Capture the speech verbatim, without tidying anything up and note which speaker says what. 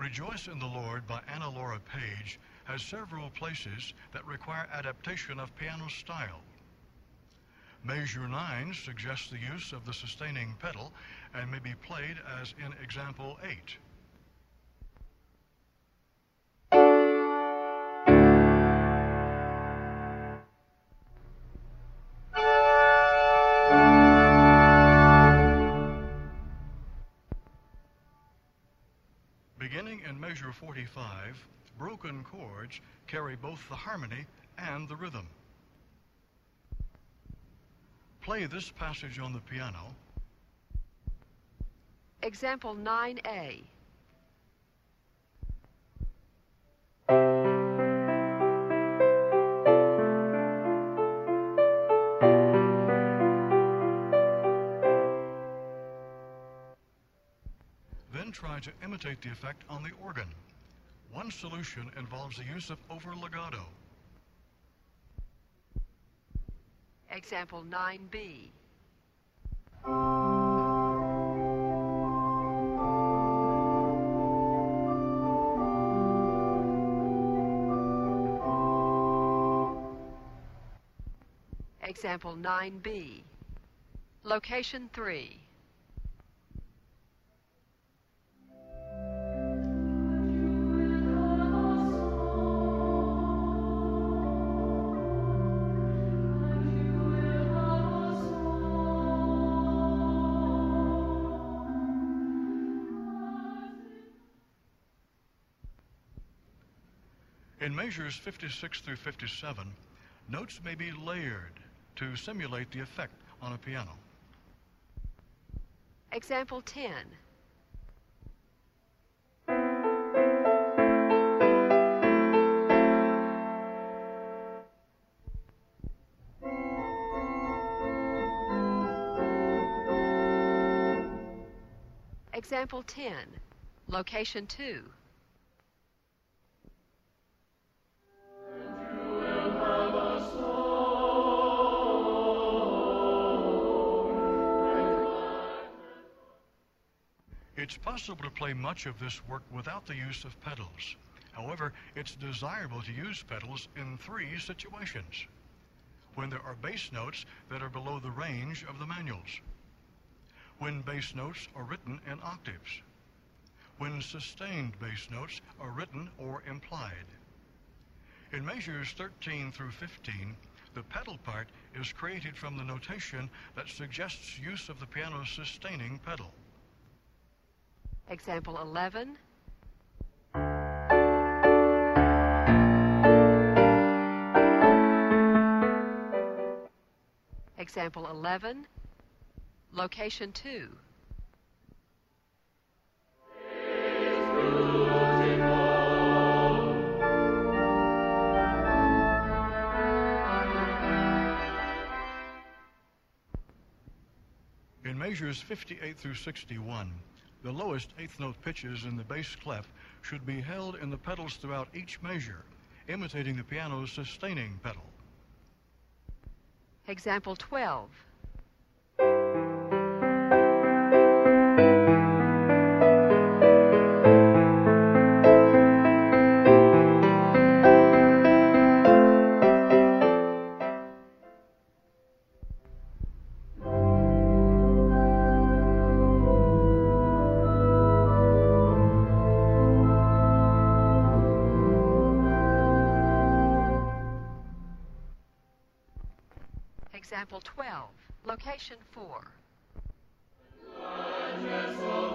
Speaker 1: Rejoice in the Lord by Anna Laura Page has several places that require adaptation of piano style. Measure nine suggests the use of the sustaining pedal and may be played as in example eight. Beginning in measure forty-five, broken chords carry both the harmony and the rhythm. Play this passage on the piano.
Speaker 2: Example nine A.
Speaker 1: Then try to imitate the effect on the organ. One solution involves the use of over legato.
Speaker 2: Example nine B. Example nine B. Location three.
Speaker 1: In measures fifty-six through fifty-seven, notes may be layered to simulate the effect on a piano.
Speaker 2: Example ten. Example ten. Location two.
Speaker 1: It's possible to play much of this work without the use of pedals. However, it's desirable to use pedals in three situations. When there are bass notes that are below the range of the manuals. When bass notes are written in octaves. When sustained bass notes are written or implied. In measures thirteen through fifteen, the pedal part is created from the notation that suggests use of the piano's sustaining pedal.
Speaker 2: Example eleven. Example eleven. Location two.
Speaker 1: In measures fifty-eight through sixty-one, the lowest eighth note pitches in the bass clef should be held in the pedals throughout each measure, imitating the piano's sustaining pedal.
Speaker 2: Example twelve. Example twelve. Location four.